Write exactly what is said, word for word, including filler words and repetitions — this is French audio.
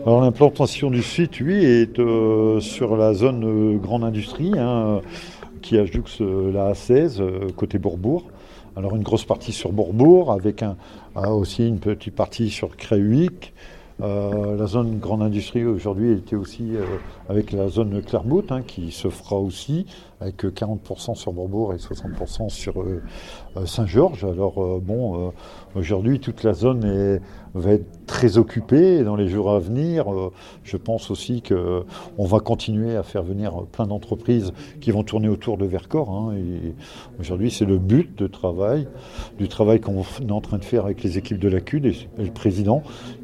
Alors l'implantation du site, oui, est euh, sur la zone euh, grande industrie, hein, qui ajoute euh, la A seize, euh, côté Bourbourg. Alors une grosse partie sur Bourbourg, avec un, ah, aussi une petite partie sur Créhuic. Euh, la zone grande industrie aujourd'hui était aussi euh, avec la zone Clairbout, hein, qui se fera aussi, avec euh, quarante pour cent sur Bourbourg et soixante pour cent sur euh, euh, Saint-Georges. Alors euh, bon, euh, aujourd'hui toute la zone est, va être très occupée et dans les jours à venir. Euh, je pense aussi qu'on va continuer à faire venir plein d'entreprises qui vont tourner autour de Vercors, hein, et aujourd'hui c'est le but de travail, du travail qu'on est en train de faire avec les équipes de la C U D et, et le président